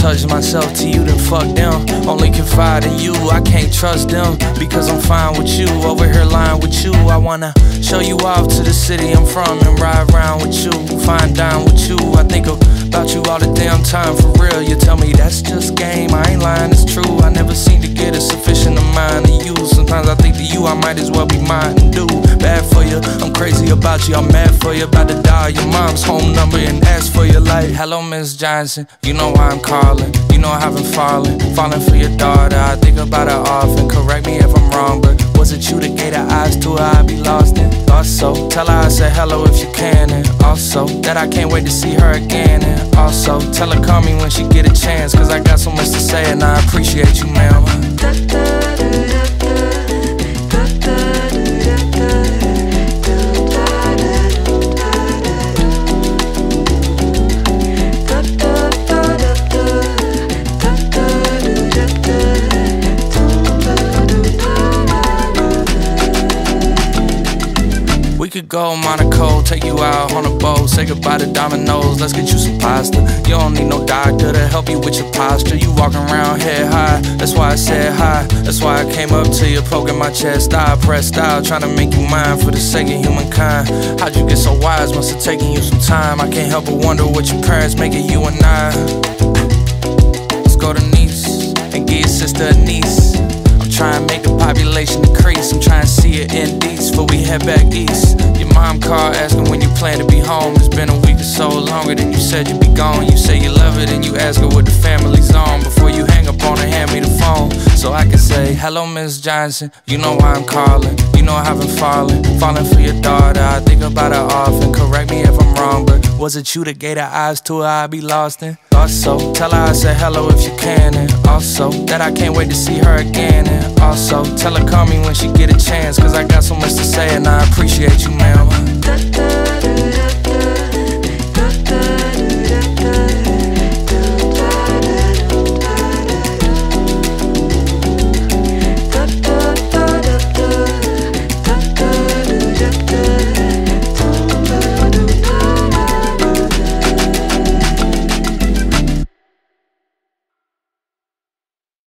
touch myself to you, then fuck them. Only confide in you, I can't trust them. Because I'm fine with you, over here lying with you. I wanna show you off to the city I'm from and ride around with you, fine dine with you. I think about you all the damn time, for real. You tell me that's just game, I ain't lying, it's true. I never seem to get a sufficient amount of you. Sometimes I think to you, I might as well be mine and do bad for you. I'm crazy about you, I'm mad for you. About to dial your mom's home number and ask for your life. Hello, Miss Johnson, you know why I'm calling. You know I haven't fallen for your daughter. I think about her often, correct me if I'm wrong, but was it you that gave the eyes to her I'd be lost in? Thought so, tell her I said hello if you can. And also, that I can't wait to see her again. And also, tell her call me when she get a chance, cause I got so much to say and I appreciate you, ma'am. We could go Monaco, take you out on a boat, say goodbye to Domino's, let's get you some pasta. You don't need no doctor to help you with your posture. You walking around head high, that's why I said hi. That's why I came up to you, poking my chest. I pressed out, trying to make you mine for the sake of humankind. How'd you get so wise, must have taken you some time. I can't help but wonder what your parents make of you and I. Let's go to Nice and give your sister a niece. Try and make the population decrease. I'm trying to see it in East before we head back east. Your mom called asking when you plan to be home. It's been a week or so, longer than you said you'd be gone. You say you love it and you ask her what the family's on. Before you hang up on her, hand me the phone so I can say, hello, Miss Johnson, you know why I'm calling. You know I haven't fallen for your daughter. I think about her often, correct me if I'm wrong, but was it you that gave the eyes to her I'd be lost in? Also, tell her I said hello if you can. And also, that I can't wait to see her again. And also, tell her call me when she get a chance, cause I got so much to say and I appreciate you, ma'am.